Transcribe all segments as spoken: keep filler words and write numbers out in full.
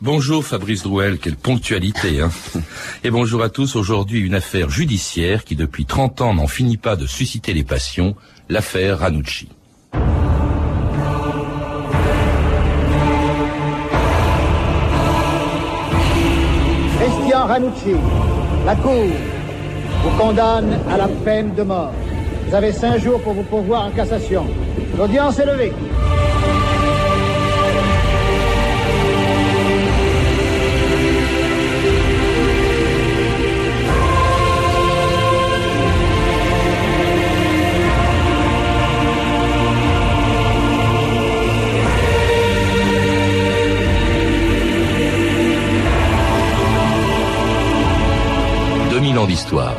Bonjour Fabrice Drouel, quelle ponctualité, hein. Et bonjour à tous. Aujourd'hui, une affaire judiciaire qui depuis trente ans n'en finit pas de susciter les passions, l'affaire Ranucci. Christian Ranucci, la Cour vous condamne à la peine de mort. Vous avez cinq jours pour vous pourvoir en cassation. L'audience est levée. deux mille ans d'histoire.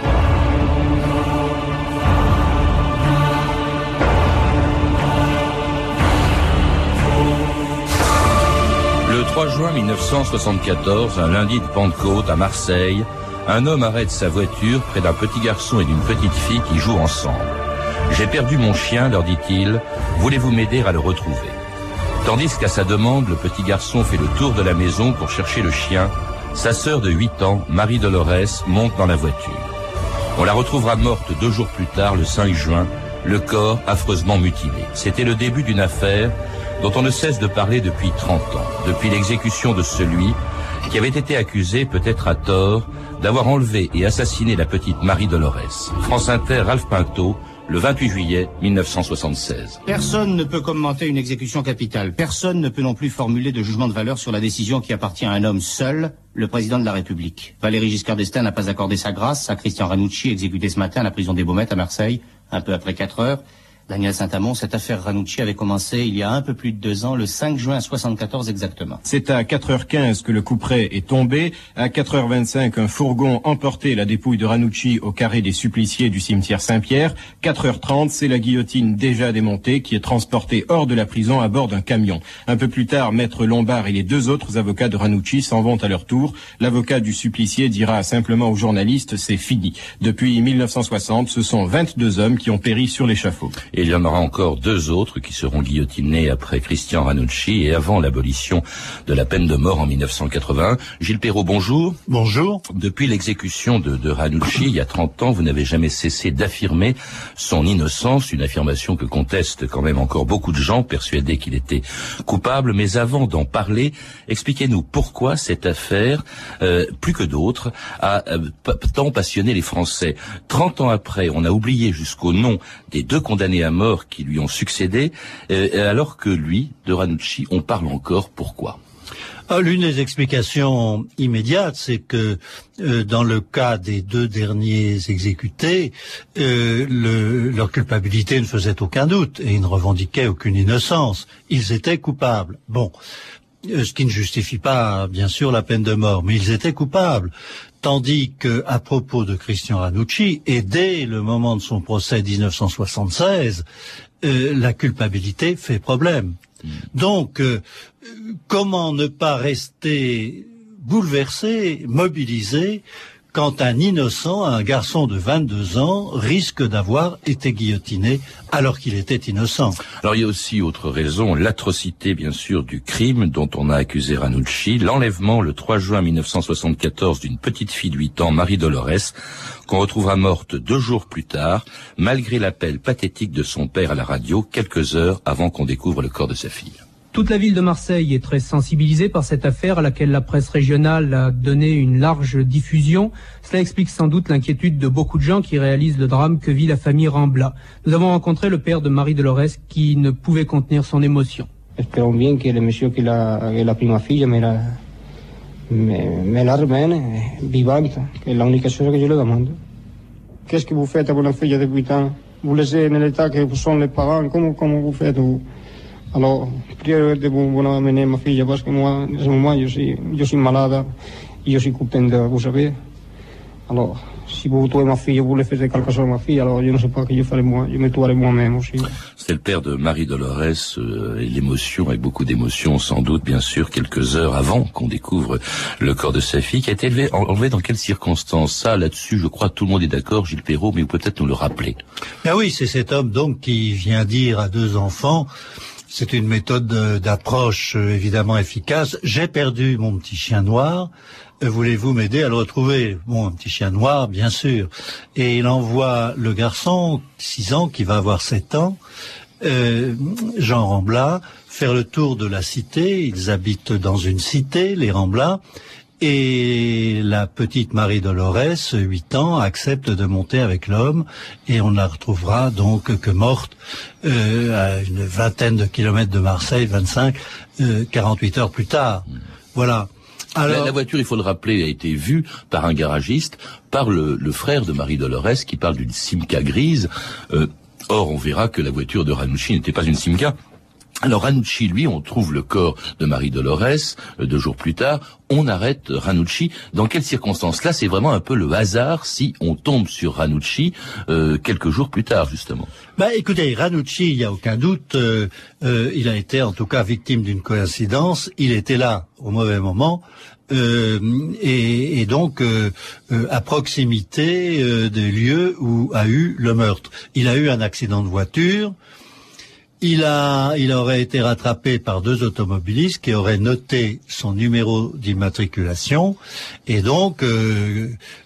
Le trois juin mille neuf cent soixante-quatorze, un lundi de Pentecôte à Marseille, un homme arrête sa voiture près d'un petit garçon et d'une petite fille qui jouent ensemble. « J'ai perdu mon chien », leur dit-il, « voulez-vous m'aider à le retrouver ?» Tandis qu'à sa demande, le petit garçon fait le tour de la maison pour chercher le chien, sa sœur de huit ans, Marie-Dolores, monte dans la voiture. On la retrouvera morte deux jours plus tard, le cinq juin, le corps affreusement mutilé. C'était le début d'une affaire dont on ne cesse de parler depuis trente ans, depuis l'exécution de celui qui avait été accusé, peut-être à tort, d'avoir enlevé et assassiné la petite Marie-Dolores. France Inter, Ralph Pinto, le vingt-huit juillet mille neuf cent soixante-seize. Personne ne peut commenter une exécution capitale. Personne ne peut non plus formuler de jugement de valeur sur la décision qui appartient à un homme seul, le président de la République. Valéry Giscard d'Estaing n'a pas accordé sa grâce à Christian Ranucci, exécuté ce matin à la prison des Baumettes à Marseille, un peu après quatre heures. Daniel Saint-Amand, cette affaire Ranucci avait commencé il y a un peu plus de deux ans, le cinq juin soixante-quatorze exactement. C'est à quatre heures quinze que le couperet est tombé. À quatre heures vingt-cinq, un fourgon emportait la dépouille de Ranucci au carré des suppliciés du cimetière Saint-Pierre. quatre heures trente, c'est la guillotine déjà démontée qui est transportée hors de la prison à bord d'un camion. Un peu plus tard, Maître Lombard et les deux autres avocats de Ranucci s'en vont à leur tour. L'avocat du supplicié dira simplement aux journalistes « c'est fini ». Depuis mille neuf cent soixante, ce sont vingt-deux hommes qui ont péri sur l'échafaud. Et il y en aura encore deux autres qui seront guillotinés après Christian Ranucci et avant l'abolition de la peine de mort en mille neuf cent quatre-vingt-un. Gilles Perrault, bonjour. Bonjour. Depuis l'exécution de, de Ranucci, il y a trente ans, vous n'avez jamais cessé d'affirmer son innocence, une affirmation que contestent quand même encore beaucoup de gens persuadés qu'il était coupable. Mais avant d'en parler, expliquez-nous pourquoi cette affaire, euh, plus que d'autres, a euh, tant passionné les Français. Trente ans après, on a oublié jusqu'au nom des deux condamnés à mort qui lui ont succédé, euh, alors que lui, de Ranucci, on parle encore. Pourquoi ? L'une des explications immédiates, c'est que euh, dans le cas des deux derniers exécutés, euh, le, leur culpabilité ne faisait aucun doute et ils ne revendiquaient aucune innocence. Ils étaient coupables. Bon, euh, ce qui ne justifie pas, bien sûr, la peine de mort, mais ils étaient coupables. Tandis que, à propos de Christian Ranucci, et dès le moment de son procès dix-neuf cent soixante-seize, euh, la culpabilité fait problème. Donc, euh, comment ne pas rester bouleversé, mobilisé, quand un innocent, un garçon de vingt-deux ans, risque d'avoir été guillotiné alors qu'il était innocent. Alors il y a aussi autre raison, l'atrocité bien sûr du crime dont on a accusé Ranucci, l'enlèvement le trois juin mille neuf cent soixante-quatorze d'une petite fille de huit ans, Marie-Dolores, qu'on retrouvera morte deux jours plus tard, malgré l'appel pathétique de son père à la radio, quelques heures avant qu'on découvre le corps de sa fille. Toute la ville de Marseille est très sensibilisée par cette affaire à laquelle la presse régionale a donné une large diffusion. Cela explique sans doute l'inquiétude de beaucoup de gens qui réalisent le drame que vit la famille Rambla. Nous avons rencontré le père de Marie-Dolores qui ne pouvait contenir son émotion. Espérons bien que le monsieur qui a, qui a pris ma fille me la, me, me la ramène vivante, c'est l'unique chose que je lui demande. Qu'est-ce que vous faites avec une fille de huit ans? Vous laissez dans l'état que sont les parents, comment, comment vous faites? Alors, priez de vous, vous amener ma fille parce que moi, en ce moment, je suis, je suis malade et je suis content, vous savez. Alors, si vous tuez ma fille, vous voulez faire quelque chose à ma fille, alors je ne sais pas que je ferai moi, je me tuerai moi-même aussi. C'était le père de Marie-Dolores, euh, et l'émotion, avec beaucoup d'émotion sans doute, bien sûr, quelques heures avant qu'on découvre le corps de sa fille, qui a été élevé, enlevé dans quelles circonstances? Ça, là-dessus, je crois que tout le monde est d'accord, Gilles Perrault, mais vous pouvez peut-être nous le rappeler. Ben oui, c'est cet homme donc qui vient dire à deux enfants C'est une méthode d'approche euh, évidemment efficace. J'ai perdu mon petit chien noir. Euh, voulez-vous m'aider à le retrouver? Bon, un petit chien noir, bien sûr. Et il envoie le garçon, six ans, qui va avoir sept ans, euh, Jean Rambla, faire le tour de la cité. Ils habitent dans une cité, les Rambla. Et la petite Marie-Dolores, huit ans, accepte de monter avec l'homme et on la retrouvera donc que morte euh, à une vingtaine de kilomètres de Marseille, vingt-cinq, euh, quarante-huit heures plus tard. Voilà. Alors, la, la voiture, il faut le rappeler, a été vue par un garagiste, par le, le frère de Marie-Dolores qui parle d'une Simca grise. Euh, or, on verra que la voiture de Ranucci n'était pas une Simca. Alors Ranucci, lui, on trouve le corps de Marie-Dolores, euh, deux jours plus tard, on arrête Ranucci. Dans quelles circonstances? Là, c'est vraiment un peu le hasard si on tombe sur Ranucci euh, quelques jours plus tard, justement. Bah, écoutez, Ranucci, il n'y a aucun doute, euh, euh, il a été en tout cas victime d'une coïncidence, il était là au mauvais moment, euh, et, et donc euh, euh, à proximité euh, des lieux où a eu le meurtre. Il a eu un accident de voiture. Il a, il aurait été rattrapé par deux automobilistes qui auraient noté son numéro d'immatriculation et donc euh,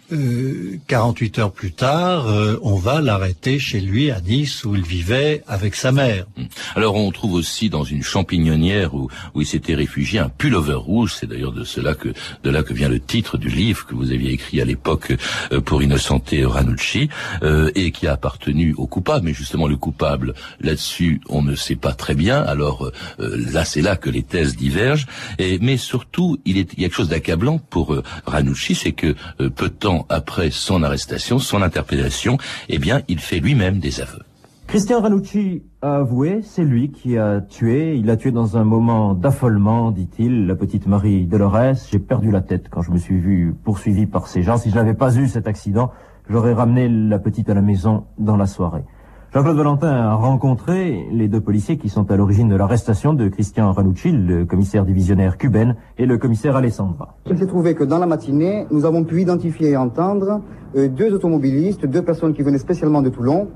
euh, quarante-huit heures plus tard, euh, on va l'arrêter chez lui à Nice où il vivait avec sa mère. Alors on trouve aussi dans une champignonnière où, où il s'était réfugié un pullover rouge. C'est d'ailleurs de cela que de là que vient le titre du livre que vous aviez écrit à l'époque euh, pour innocenter Ranucci euh, et qui a appartenu au coupable. Mais justement le coupable là-dessus on ne sait pas très bien. Alors euh, là c'est là que les thèses divergent. Et mais surtout il, est, il y a quelque chose d'accablant pour euh, Ranucci, c'est que euh, peu de temps après son arrestation, son interpellation, eh bien, il fait lui-même des aveux. Christian Ranucci a avoué, c'est lui qui a tué. Il a tué dans un moment d'affolement, dit-il, la petite Marie-Dolores. J'ai perdu la tête quand je me suis vu poursuivi par ces gens. Si je n'avais pas eu cet accident, j'aurais ramené la petite à la maison dans la soirée. Jean-Claude Valentin a rencontré les deux policiers qui sont à l'origine de l'arrestation de Christian Ranucci, le commissaire divisionnaire Cuben et le commissaire Alessandra. Il s'est trouvé que dans la matinée, nous avons pu identifier et entendre euh, deux automobilistes, deux personnes qui venaient spécialement de Toulon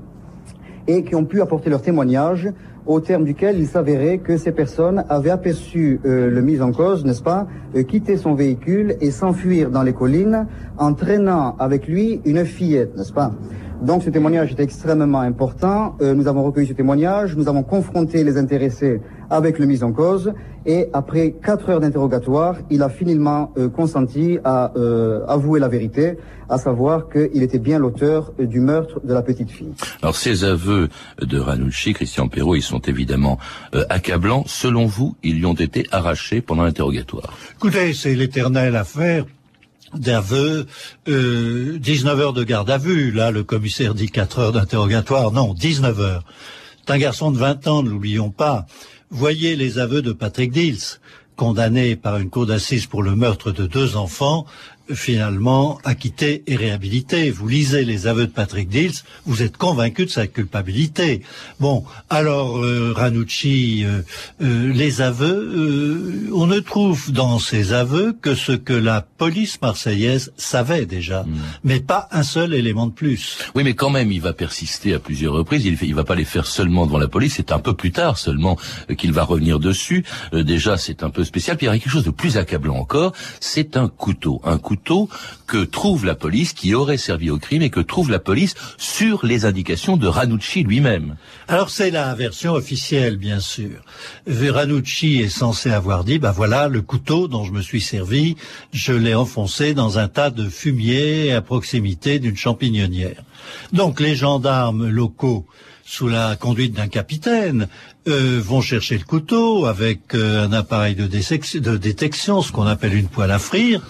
et qui ont pu apporter leur témoignage au terme duquel il s'avérait que ces personnes avaient aperçu euh, le mis en cause, n'est-ce pas, euh, quitter son véhicule et s'enfuir dans les collines en traînant avec lui une fillette, n'est-ce pas. Donc ce témoignage est extrêmement important. Euh, nous avons recueilli ce témoignage, nous avons confronté les intéressés avec le mis en cause et après quatre heures d'interrogatoire, il a finalement euh, consenti à euh, avouer la vérité, à savoir qu'il était bien l'auteur euh, du meurtre de la petite fille. Alors ces aveux de Ranucci, Christian Perrault, ils sont évidemment euh, accablants. Selon vous, ils lui ont été arrachés pendant l'interrogatoire? Écoutez, c'est l'éternelle affaire d'aveux, euh, dix-neuf heures de garde à vue. Là, le commissaire dit quatre heures d'interrogatoire. Non, dix-neuf heures. C'est un garçon de vingt ans, ne l'oublions pas. Voyez les aveux de Patrick Dils, condamné par une cour d'assises pour le meurtre de deux enfants, finalement acquitté et réhabilité. Vous lisez les aveux de Patrick Dils, vous êtes convaincu de sa culpabilité. Bon, alors euh, Ranucci, euh, euh, les aveux, euh, on ne trouve dans ces aveux que ce que la police marseillaise savait déjà, mmh. mais pas un seul élément de plus. Oui, mais quand même, il va persister à plusieurs reprises. Il, il va pas les faire seulement devant la police. C'est un peu plus tard seulement euh, qu'il va revenir dessus. Euh, déjà, c'est un peu spécial. Puis il y a quelque chose de plus accablant encore. C'est un couteau, un couteau que trouve la police, qui aurait servi au crime et que trouve la police sur les indications de Ranucci lui-même. Alors c'est la version officielle, bien sûr. Ranucci est censé avoir dit, bah voilà, le couteau dont je me suis servi, je l'ai enfoncé dans un tas de fumier à proximité d'une champignonnière. Donc les gendarmes locaux, sous la conduite d'un capitaine, euh, vont chercher le couteau avec euh, un appareil de, de détection, ce qu'on appelle une poêle à frire.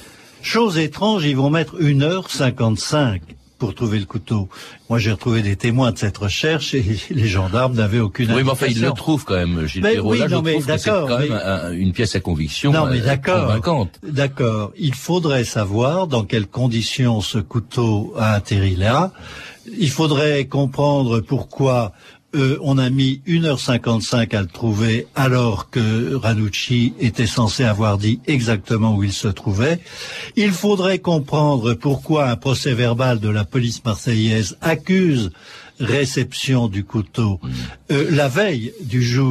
Chose étrange, ils vont mettre une heure cinquante-cinq pour trouver le couteau. Moi, j'ai retrouvé des témoins de cette recherche et les gendarmes n'avaient aucune indication. Oui, mais enfin, ils le trouvent quand même, Gilles Perrault. Là, je trouve que c'est quand même un, une pièce à conviction non, mais d'accord, convaincante. D'accord. Il faudrait savoir dans quelles conditions ce couteau a atterri là. Il faudrait comprendre pourquoi Euh, on a mis une heure cinquante-cinq à le trouver alors que Ranucci était censé avoir dit exactement où il se trouvait. Il faudrait comprendre pourquoi un procès verbal de la police marseillaise accuse réception du couteau euh, la veille du jour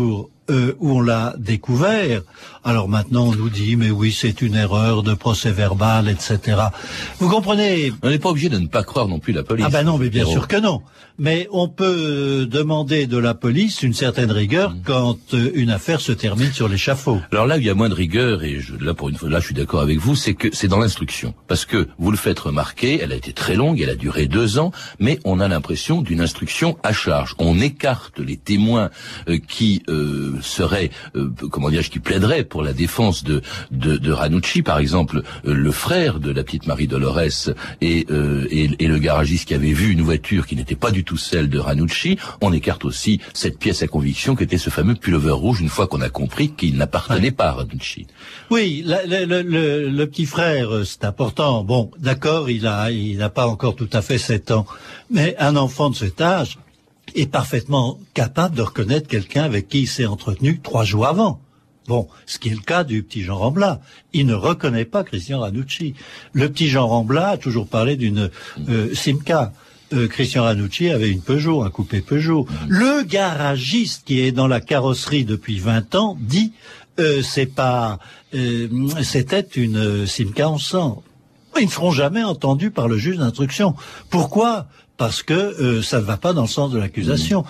euh, où on l'a découvert. Alors maintenant, on nous dit, mais oui, c'est une erreur de procès verbal, et cetera. Vous comprenez? On n'est pas obligé de ne pas croire non plus la police. Ah ben non, mais bien Héros. sûr que non. Mais on peut demander de la police une certaine rigueur mmh. quand euh, une affaire se termine sur l'échafaud. Alors là, il y a moins de rigueur, et je, là, pour une fois, là, je suis d'accord avec vous, c'est que c'est dans l'instruction. Parce que, vous le faites remarquer, elle a été très longue, elle a duré deux ans, mais on a l'impression d'une instruction à charge. On écarte les témoins euh, qui euh, seraient, euh, comment dire, qui plaideraient pour la défense de, de, de Ranucci, par exemple, euh, le frère de la petite Marie Dolores et, euh, et, et le garagiste qui avait vu une voiture qui n'était pas du tout celle de Ranucci. On écarte aussi cette pièce à conviction qu'était ce fameux pullover rouge, une fois qu'on a compris qu'il n'appartenait ouais. pas à Ranucci. Oui, la, la, le, le, le petit frère, c'est important. Bon, d'accord, il a, il n'a pas encore tout à fait sept ans, mais un enfant de cet âge est parfaitement capable de reconnaître quelqu'un avec qui il s'est entretenu trois jours avant. Bon, ce qui est le cas du petit Jean Rambla. Il ne reconnaît pas Christian Ranucci. Le petit Jean Rambla a toujours parlé d'une euh, Simca. Euh, Christian Ranucci avait une Peugeot, un coupé Peugeot. Mmh. Le garagiste qui est dans la carrosserie depuis vingt ans dit euh, c'est pas, euh, c'était une euh, Simca en sang. Ils ne seront jamais entendus par le juge d'instruction. Pourquoi ? Parce que euh, ça ne va pas dans le sens de l'accusation.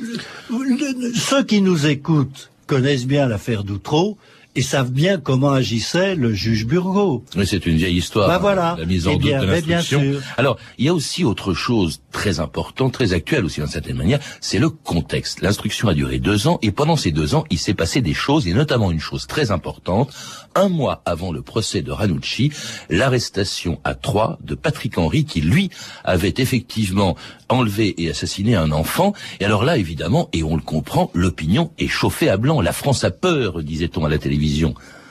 Mmh. Ceux qui nous écoutent connaissent bien l'affaire d'Outreau et savent bien comment agissait le juge Burgot. Mais c'est une vieille histoire. Bah voilà. La mise en eh doute bien, de l'instruction. Bien sûr. Alors, il y a aussi autre chose très important, très actuel aussi d'une certaine manière, c'est le contexte. L'instruction a duré deux ans et pendant ces deux ans, il s'est passé des choses et notamment une chose très importante. Un mois avant le procès de Ranucci, l'arrestation à Troyes de Patrick Henry qui, lui, avait effectivement enlevé et assassiné un enfant. Et alors là, évidemment, et on le comprend, l'opinion est chauffée à blanc. La France a peur, disait-on à la télévision.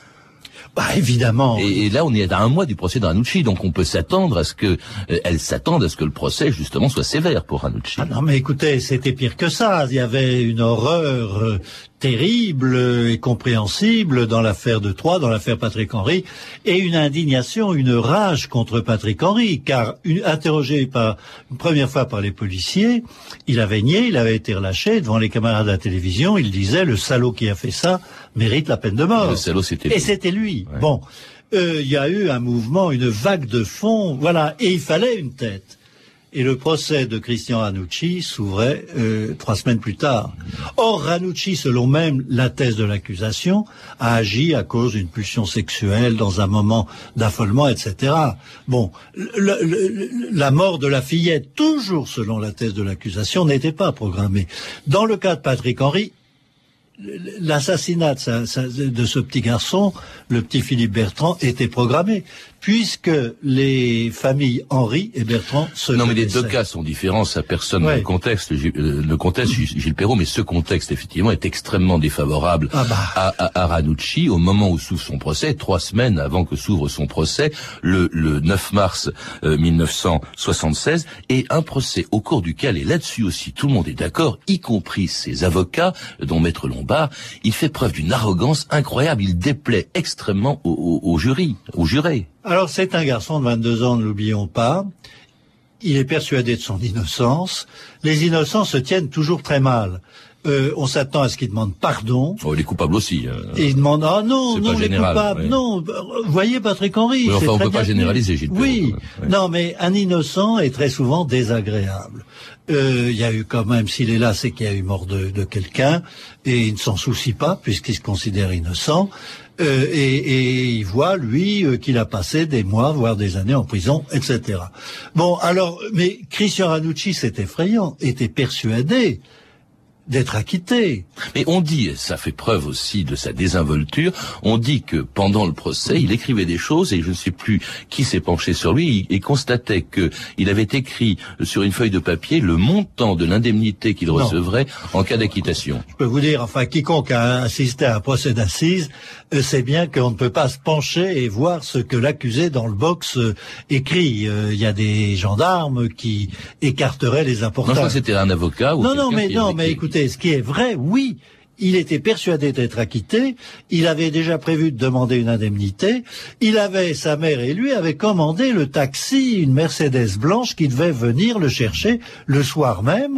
Bah évidemment. Et, et là, on est à un mois du procès de Ranucci, donc on peut s'attendre à ce que, euh, elle s'attendent à ce que le procès justement soit sévère pour Ranucci. Ah non, mais écoutez, c'était pire que ça. Il y avait une horreur euh, terrible et compréhensible dans l'affaire de Troyes, dans l'affaire Patrick Henry, et une indignation, une rage contre Patrick Henry, car une, interrogé par une première fois par les policiers, il avait nié, il avait été relâché devant les camarades à la télévision. Il disait le salaud qui a fait ça mérite la peine de mort. Le salaud, c'était lui. Et c'était lui. Ouais. Bon, il euh, y a eu un mouvement, une vague de fond, voilà, et il fallait une tête. Et le procès de Christian Ranucci s'ouvrait euh, trois semaines plus tard. Or, Ranucci, selon même la thèse de l'accusation, a agi à cause d'une pulsion sexuelle dans un moment d'affolement, et cetera. Bon, le, le, la mort de la fillette, toujours selon la thèse de l'accusation, n'était pas programmée. Dans le cas de Patrick Henry, l'assassinat de, de ce petit garçon, le petit Philippe Bertrand, était programmé, puisque les familles Henri et Bertrand se Non, mais les connaissaient. deux cas sont différents, ça personne ouais. le contexte, le contexte Gilles Perrault, mais ce contexte, effectivement, est extrêmement défavorable ah bah. à, à, à Ranucci au moment où s'ouvre son procès, trois semaines avant que s'ouvre son procès, le, le neuf mars euh, mille neuf cent soixante-seize, et un procès au cours duquel, et là-dessus aussi, tout le monde est d'accord, y compris ses avocats, dont Maître Lombard, il fait preuve d'une arrogance incroyable, il déplaît extrêmement au, au, au jury, au juré. Alors, c'est un garçon de vingt-deux ans, ne l'oublions pas. Il est persuadé de son innocence. Les innocents se tiennent toujours très mal. Euh, on s'attend à ce qu'il demande pardon. Oh, les coupables aussi. Euh, et il demande ah non, non, les général, coupables, oui. non. Vous voyez Patrick Henry. Oui, enfin, c'est on très peut pas généraliser, Gilles Perrault. Oui, oui, non, mais un innocent est très souvent désagréable. Euh, il y a eu quand même, s'il est là, c'est qu'il y a eu mort de, de quelqu'un, et il ne s'en soucie pas puisqu'il se considère innocent. Euh, et, et il voit, lui, euh, qu'il a passé des mois, voire des années en prison, et cetera. Bon, alors, mais Christian Ranucci, c'est effrayant, était persuadé d'être acquitté. Mais on dit, et ça fait preuve aussi de sa désinvolture, on dit que pendant le procès, il écrivait des choses, et je ne sais plus qui s'est penché sur lui, et constatait que il avait écrit sur une feuille de papier le montant de l'indemnité qu'il recevrait en cas d'acquittation. Je peux vous dire, enfin, quiconque a assisté à un procès d'assises euh, sait bien qu'on ne peut pas se pencher et voir ce que l'accusé dans le box euh, écrit. Il euh, y a des gendarmes qui écarteraient les importuns. Non, je crois que c'était un avocat ou Non, non, mais qui non, avait mais écrit. écoutez, ce qui est vrai, oui, il était persuadé d'être acquitté, il avait déjà prévu de demander une indemnité, il avait, sa mère et lui avaient commandé le taxi, une Mercedes blanche qui devait venir le chercher le soir même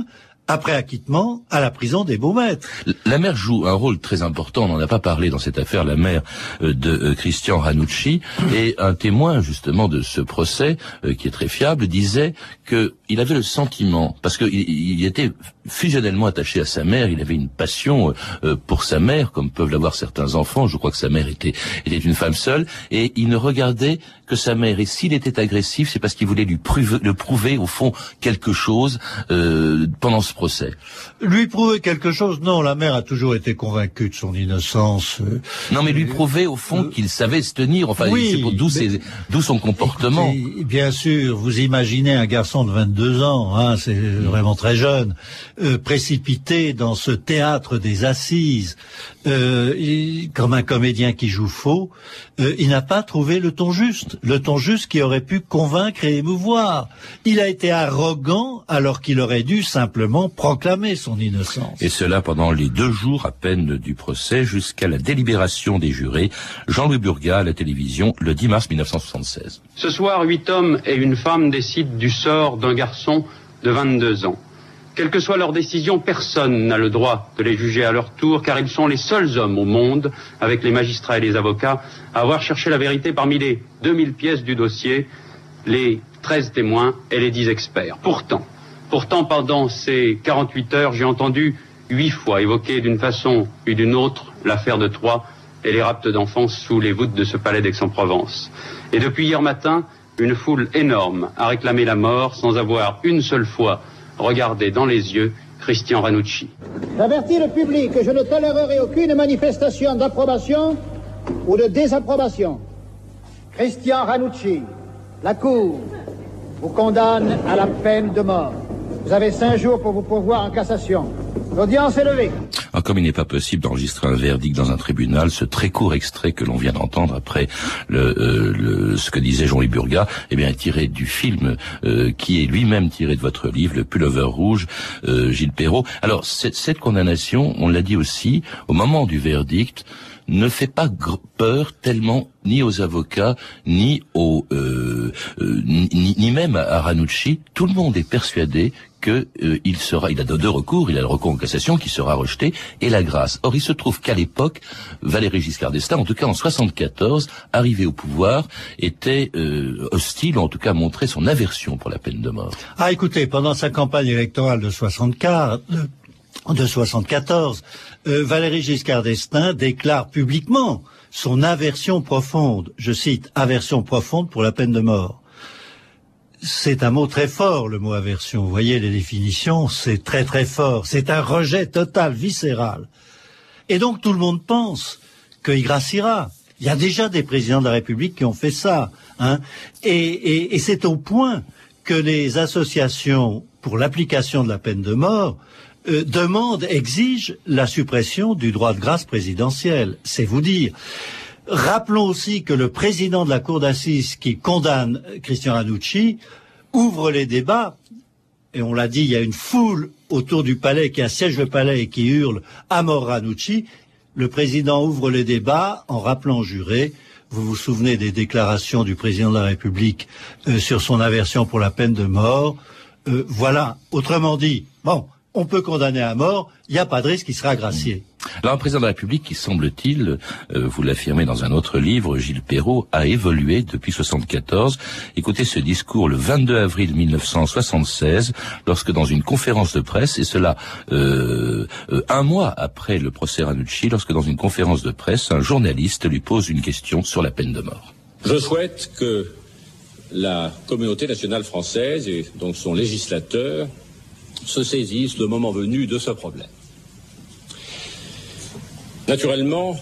après acquittement, à la prison des Baumettes. La mère joue un rôle très important, on n'en a pas parlé dans cette affaire, la mère de Christian Ranucci, et un témoin justement de ce procès, qui est très fiable, disait qu'il avait le sentiment, parce qu'il il était fusionnellement attaché à sa mère, il avait une passion pour sa mère, comme peuvent l'avoir certains enfants, je crois que sa mère était, était une femme seule, et il ne regardait que sa mère, et s'il était agressif, c'est parce qu'il voulait lui prouver, le prouver au fond quelque chose euh, pendant ce procès. Lui prouver quelque chose? Non, la mère a toujours été convaincue de son innocence. Euh, non, mais lui prouver au fond euh, qu'il savait se tenir, enfin, oui, d'où d'où son comportement. Écoutez, bien sûr, vous imaginez un garçon de vingt-deux ans, hein, c'est vraiment très jeune, euh, précipité dans ce théâtre des assises, euh, il, comme un comédien qui joue faux, euh, il n'a pas trouvé le ton juste, le ton juste qui aurait pu convaincre et émouvoir. Il a été arrogant alors qu'il aurait dû simplement proclamer son innocence. Et cela pendant les deux jours à peine du procès jusqu'à la délibération des jurés. Jean-Louis Burgat à la télévision le dix mars mille neuf cent soixante-seize. Ce soir, huit hommes et une femme décident du sort d'un garçon de vingt-deux ans. Quelle que soit leur décision, personne n'a le droit de les juger à leur tour, car ils sont les seuls hommes au monde, avec les magistrats et les avocats, à avoir cherché la vérité parmi les deux mille pièces du dossier, les treize témoins et les dix experts. Pourtant, pourtant, pendant ces quarante-huit heures, j'ai entendu huit fois évoquer d'une façon ou d'une autre l'affaire de Troyes et les rapts d'enfants sous les voûtes de ce palais d'Aix-en-Provence. Et depuis hier matin, une foule énorme a réclamé la mort sans avoir une seule fois regardé dans les yeux Christian Ranucci. J'avertis le public que je ne tolérerai aucune manifestation d'approbation ou de désapprobation. Christian Ranucci, la Cour vous condamne à la peine de mort. Vous avez cinq jours pour vous pourvoir en cassation. L'audience est levée. Alors, comme il n'est pas possible d'enregistrer un verdict dans un tribunal, ce très court extrait que l'on vient d'entendre après le, euh, le, ce que disait Jean-Louis Burgat, eh bien, est tiré du film euh, qui est lui-même tiré de votre livre, Le Pullover Rouge, euh, Gilles Perrault. Alors, cette, cette condamnation, on l'a dit aussi, au moment du verdict, ne fait pas peur tellement ni aux avocats, ni aux, euh, euh, ni, ni même à Ranucci. Tout le monde est persuadé que euh, il sera, il a deux recours, il a le recours en cassation qui sera rejeté et la grâce. Or, il se trouve qu'à l'époque, Valéry Giscard d'Estaing, en tout cas en soixante-quatorze, arrivé au pouvoir, était euh, hostile, ou en tout cas montrait son aversion pour la peine de mort. Ah, écoutez, pendant sa campagne électorale de soixante-quatre, de soixante-quatorze, euh, Valéry Giscard d'Estaing déclare publiquement son aversion profonde, je cite, aversion profonde pour la peine de mort. C'est un mot très fort, le mot aversion. Vous voyez les définitions, c'est très très fort. C'est un rejet total, viscéral. Et donc tout le monde pense qu'il graciera. Il y a déjà des présidents de la République qui ont fait ça, hein. Et, et, et c'est au point que les associations pour l'application de la peine de mort euh, demandent, exigent la suppression du droit de grâce présidentiel. C'est vous dire. Rappelons aussi que le président de la cour d'assises qui condamne Christian Ranucci ouvre les débats, et on l'a dit, il y a une foule autour du palais qui assiège le palais et qui hurle « à mort Ranucci ». Le président ouvre les débats en rappelant aux jurés, vous vous souvenez des déclarations du président de la République euh, sur son aversion pour la peine de mort. Euh, voilà, autrement dit, bon, on peut condamner à mort, il n'y a pas de risque qu'il sera gracié. Alors, un président de la République qui, semble-t-il, euh, vous l'affirmez dans un autre livre, Gilles Perrault, a évolué depuis soixante-quatorze. Écoutez ce discours le vingt-deux avril mille neuf cent soixante-seize, lorsque dans une conférence de presse, et cela euh, euh, un mois après le procès Ranucci, lorsque dans une conférence de presse, un journaliste lui pose une question sur la peine de mort. Je souhaite que la communauté nationale française et donc son législateur se saisissent le moment venu de ce problème. Naturellement,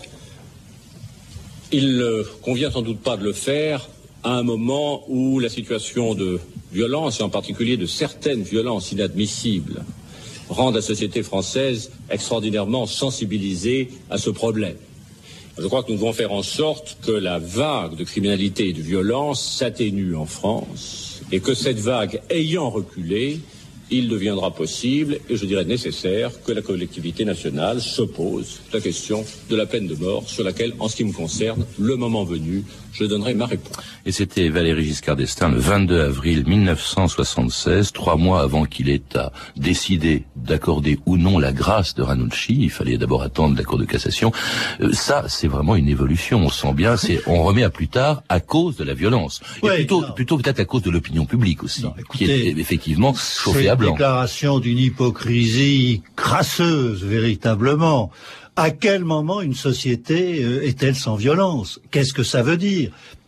il ne convient sans doute pas de le faire à un moment où la situation de violence, et en particulier de certaines violences inadmissibles, rend la société française extraordinairement sensibilisée à ce problème. Je crois que nous devons faire en sorte que la vague de criminalité et de violence s'atténue en France et que cette vague ayant reculé, il deviendra possible, et je dirais nécessaire, que la collectivité nationale se pose la question de la peine de mort, sur laquelle, en ce qui me concerne, le moment venu, je donnerai ma réponse. Et c'était Valéry Giscard d'Estaing le vingt-deux avril mille neuf cent soixante-seize, trois mois avant qu'il ait à décider d'accorder ou non la grâce de Ranucci. Il fallait d'abord attendre la Cour de cassation. Euh, ça, c'est vraiment une évolution. On sent bien, c'est, on remet à plus tard à cause de la violence. Et ouais, plutôt, non. plutôt peut-être à cause de l'opinion publique aussi, non, écoutez, qui est effectivement chauffée à blanc. C'est une déclaration d'une hypocrisie crasseuse, véritablement. À quel moment une société euh, est-elle sans violence? Qu'est-ce que ça veut dire?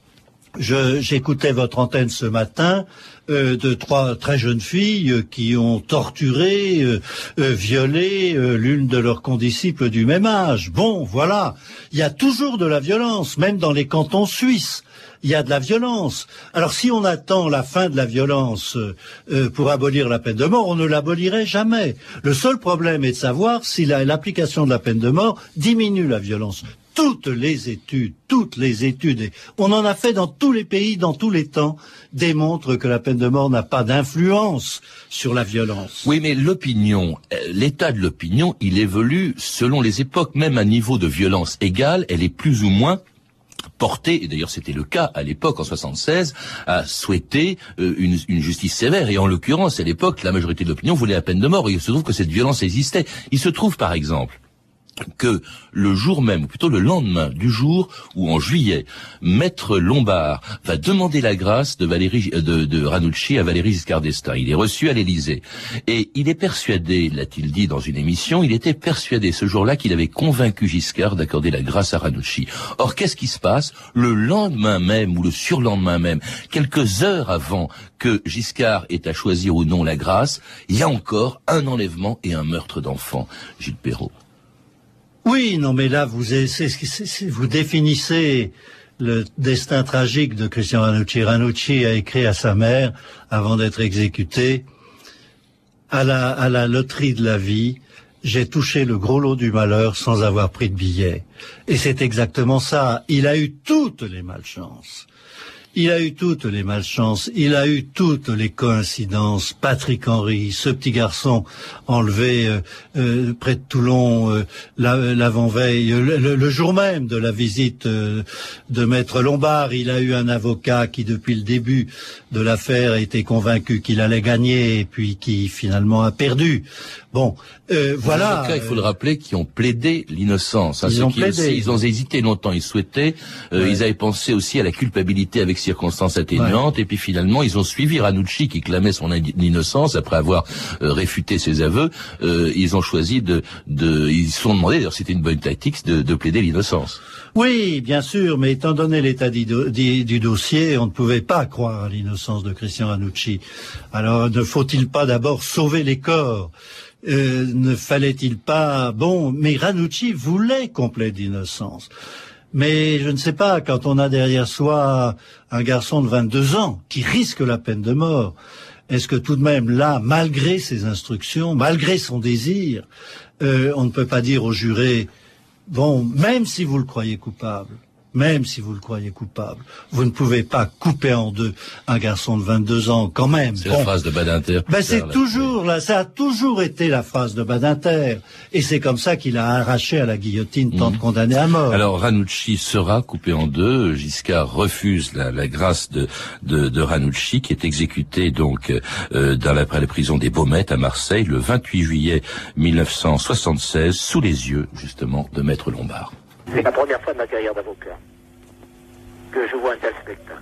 Je, j'écoutais votre antenne ce matin euh, de trois très jeunes filles euh, qui ont torturé, euh, euh, violé euh, l'une de leurs condisciples du même âge. Bon, voilà. Il y a toujours de la violence, même dans les cantons suisses. Il y a de la violence. Alors si on attend la fin de la violence euh, pour abolir la peine de mort, on ne l'abolirait jamais. Le seul problème est de savoir si la, l'application de la peine de mort diminue la violence. Toutes les études, toutes les études, et on en a fait dans tous les pays, dans tous les temps, démontrent que la peine de mort n'a pas d'influence sur la violence. Oui, mais l'opinion, l'état de l'opinion, il évolue selon les époques. Même à niveau de violence égale, elle est plus ou moins porté, et d'ailleurs c'était le cas à l'époque en soixante-seize, à souhaiter euh, une, une justice sévère. Et en l'occurrence, à l'époque, la majorité de l'opinion voulait la peine de mort. Et il se trouve que cette violence existait. Il se trouve, par exemple, que le jour même, ou plutôt le lendemain du jour où en juillet, Maître Lombard va demander la grâce de, Valéry, de, de Ranucci à Valéry Giscard d'Estaing. Il est reçu à l'Élysée. Et il est persuadé, l'a-t-il dit dans une émission, il était persuadé ce jour-là qu'il avait convaincu Giscard d'accorder la grâce à Ranucci. Or, qu'est-ce qui se passe? Le lendemain même, ou le surlendemain même, quelques heures avant que Giscard ait à choisir ou non la grâce, il y a encore un enlèvement et un meurtre d'enfants. Gilles Perrault. Oui, non, mais là, vous, c'est, c'est, c'est, vous définissez le destin tragique de Christian Ranucci. Ranucci a écrit à sa mère, avant d'être exécuté, à la, à la loterie de la vie, j'ai touché le gros lot du malheur sans avoir pris de billet. Et c'est exactement ça. Il a eu toutes les malchances. Il a eu toutes les malchances, il a eu toutes les coïncidences. Patrick Henry, ce petit garçon enlevé euh, euh, près de Toulon euh, l'avant-veille, le, le, le jour même de la visite euh, de Maître Lombard, il a eu un avocat qui, depuis le début de l'affaire, a été convaincu qu'il allait gagner et puis qui finalement a perdu. Bon, euh, voilà. Les avocats, il faut le rappeler, qui ont plaidé l'innocence. Hein, ils, ont qui plaidé. Aussi, ils ont hésité longtemps, ils souhaitaient, euh, ouais. Ils avaient pensé aussi à la culpabilité avec circonstances atténuantes, ouais. Et puis finalement, ils ont suivi Ranucci qui clamait son innocence après avoir euh, réfuté ses aveux. Euh, ils ont choisi de, de, ils se sont demandé, d'ailleurs c'était une bonne tactique, de, de plaider l'innocence. Oui, bien sûr, mais étant donné l'état du, du, du dossier, on ne pouvait pas croire à l'innocence de Christian Ranucci. Alors, ne faut-il pas d'abord sauver les corps? Euh, ne fallait-il pas... Bon, mais Ranucci voulait complet d'innocence. Mais je ne sais pas, quand on a derrière soi un garçon de vingt-deux ans qui risque la peine de mort, est-ce que tout de même là, malgré ses instructions, malgré son désir, euh, on ne peut pas dire au juré, bon, même si vous le croyez coupable, même si vous le croyez coupable, vous ne pouvez pas couper en deux un garçon de vingt-deux ans, quand même. C'est bon. la phrase de Badinter. Ben c'est là, toujours là, ça a toujours été la phrase de Badinter, et c'est comme ça qu'il a arraché à la guillotine tant de condamnés à mort. Alors Ranucci sera coupé en deux. Giscard refuse la, la grâce de, de, de Ranucci, qui est exécuté donc euh, dans la, la prison des Baumettes à Marseille le vingt-huit juillet mille neuf cent soixante-seize, sous les yeux justement de Maître Lombard. C'est la première fois de ma carrière d'avocat que je vois un tel spectacle.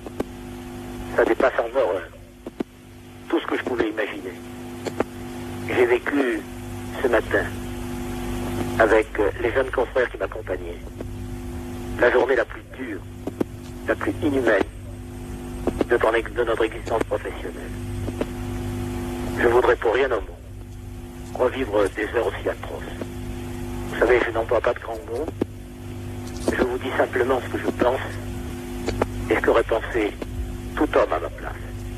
Ça dépasse en horreur tout ce que je pouvais imaginer. J'ai vécu ce matin avec les jeunes confrères qui m'accompagnaient la journée la plus dure, la plus inhumaine de, ton, de notre existence professionnelle. Je voudrais pour rien au monde revivre des heures aussi atroces. Vous savez, je n'emploie pas de grands mots. Je vous dis simplement ce que je pense et ce qu'aurait pensé tout homme à ma place.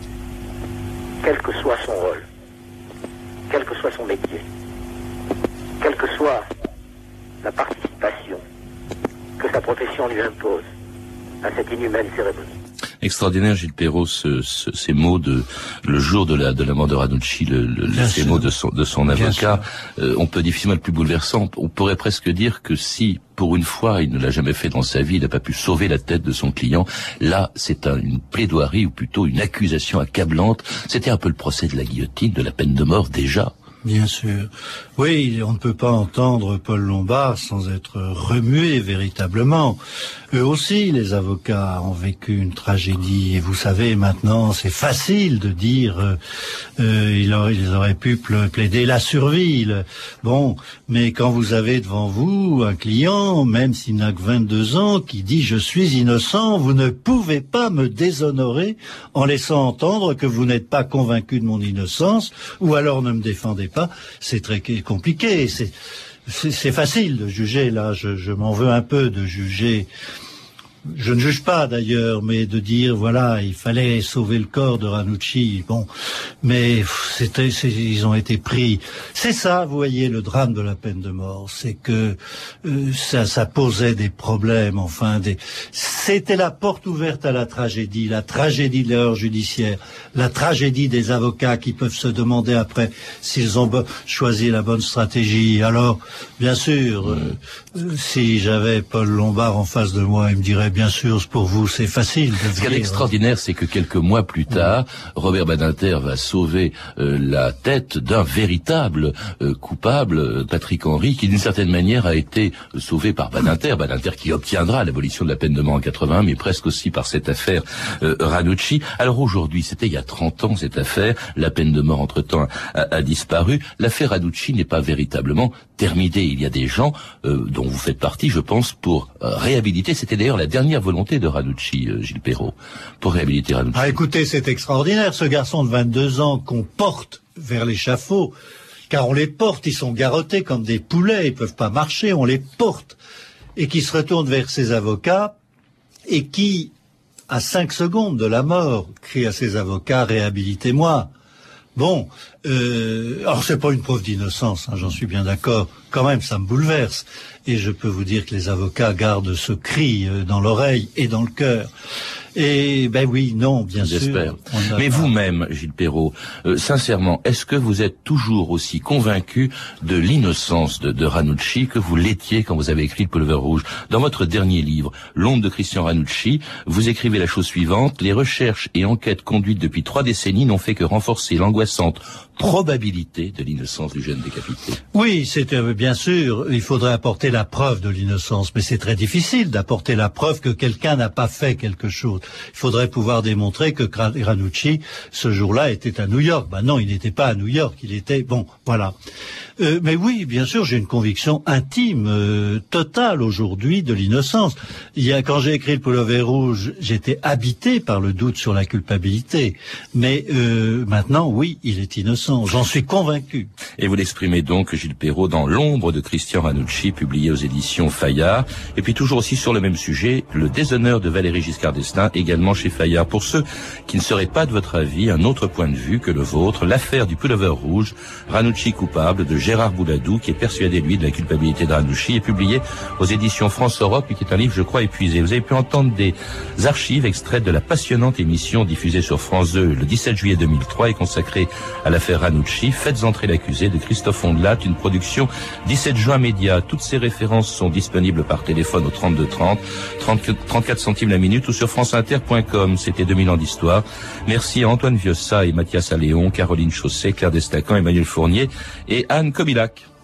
Quel que soit son rôle, quel que soit son métier, quelle que soit la participation que sa profession lui impose à cette inhumaine cérémonie. Extraordinaire, Gilles Perrault, ce, ce, ces mots de le jour de la de la mort de Ranucci, le, le, ces sûr. mots de son de son avocat. Euh, on peut difficilement le plus bouleversant. On pourrait presque dire que si pour une fois il ne l'a jamais fait dans sa vie, il n'a pas pu sauver la tête de son client. Là, c'est un, une plaidoirie ou plutôt une accusation accablante. C'était un peu le procès de la guillotine, de la peine de mort déjà. Bien sûr. Oui, on ne peut pas entendre Paul Lombard sans être remué véritablement. Eux aussi, les avocats, ont vécu une tragédie. Et vous savez, maintenant, c'est facile de dire euh, euh, ils, auraient, ils auraient pu plaider la survie. Le... Bon, mais quand vous avez devant vous un client, même s'il n'a que vingt-deux ans, qui dit « je suis innocent, vous ne pouvez pas me déshonorer en laissant entendre que vous n'êtes pas convaincu de mon innocence, ou alors ne me défendez pas », c'est très compliqué. C'est, c'est, c'est facile de juger, là. Je, je m'en veux un peu de juger. Je ne juge pas d'ailleurs, mais de dire voilà, il fallait sauver le corps de Ranucci. Bon, mais c'était, c'est, ils ont été pris. C'est ça, vous voyez, le drame de la peine de mort, c'est que euh, ça, ça posait des problèmes. Enfin, des, c'était la porte ouverte à la tragédie, la tragédie de l'erreur judiciaire, la tragédie des avocats qui peuvent se demander après s'ils ont bo- choisi la bonne stratégie. Alors, bien sûr, euh, euh, si j'avais Paul Lombard en face de moi, il me dirait bien sûr, pour vous, c'est facile de Ce qui est extraordinaire, c'est que quelques mois plus tard, Robert Badinter va sauver euh, la tête d'un véritable euh, coupable, Patrick Henry, qui d'une certaine manière a été sauvé par Badinter, Badinter qui obtiendra l'abolition de la peine de mort en quatre-vingt-un, mais presque aussi par cette affaire euh, Ranucci. Alors aujourd'hui, c'était il y a trente ans cette affaire, la peine de mort entre-temps a, a disparu. L'affaire Ranucci n'est pas véritablement terminée. Il y a des gens euh, dont vous faites partie, je pense, pour euh, réhabiliter. C'était d'ailleurs la dernière volonté de Ranucci, euh, Gilles Perrault, pour réhabiliter Ranucci. Ah, écoutez, c'est extraordinaire, ce garçon de vingt-deux ans qu'on porte vers l'échafaud, car on les porte, ils sont garrottés comme des poulets, ils peuvent pas marcher, on les porte, et qui se retourne vers ses avocats, et qui, à cinq secondes de la mort, crie à ses avocats, réhabilitez-moi. Bon, euh, alors c'est pas une preuve d'innocence, hein, j'en suis bien d'accord. Quand même, ça me bouleverse. Et je peux vous dire que les avocats gardent ce cri euh, dans l'oreille et dans le cœur. Et ben oui, non, bien J'espère. sûr. Mais vous-même, Gilles Perrault, euh, sincèrement, est-ce que vous êtes toujours aussi convaincu de l'innocence de, de Ranucci que vous l'étiez quand vous avez écrit Le Pullover Rouge? Dans votre dernier livre, L'ombre de Christian Ranucci, vous écrivez la chose suivante: les recherches et enquêtes conduites depuis trois décennies n'ont fait que renforcer l'angoissante probabilité de l'innocence du jeune décapité. Oui, c'est euh, bien sûr, il faudrait apporter la preuve de l'innocence, mais c'est très difficile d'apporter la preuve que quelqu'un n'a pas fait quelque chose. Il faudrait pouvoir démontrer que Ranucci, ce jour-là, était à New York. Ben non, il n'était pas à New York, il était... Bon, voilà. Euh, mais oui, bien sûr, j'ai une conviction intime, euh, totale aujourd'hui de l'innocence. Il y a, quand j'ai écrit Le Pullover Rouge, j'étais habité par le doute sur la culpabilité. Mais euh, maintenant, oui, il est innocent. J'en suis convaincu. Et vous l'exprimez donc, Gilles Perrault, dans L'ombre de Christian Ranucci, publié aux éditions Fayard. Et puis toujours aussi sur le même sujet, Le déshonneur de Valéry Giscard d'Estaing, également chez Fayard. Pour ceux qui ne seraient pas de votre avis, un autre point de vue que le vôtre, l'affaire du Pullover Rouge, Ranucci coupable, de Gérard Bouladou, qui est persuadé, lui, de la culpabilité de Ranucci, est publié aux éditions France Europe, et qui est un livre, je crois, épuisé. Vous avez pu entendre des archives extraites de la passionnante émission diffusée sur France deux le dix-sept juillet deux mille trois et consacrée à l'affaire Ranucci, Faites entrer l'accusé, de Christophe Ondelat, une production dix-sept juin Média. Toutes ces références sont disponibles par téléphone au trente-deux trente, trente-quatre centimes la minute, ou sur franceinter point com. C'était deux mille ans d'histoire. Merci à Antoine Viossa et Mathias Alléon, Caroline Chausset, Claire Destacan, Emmanuel Fournier et Anne Kobilac.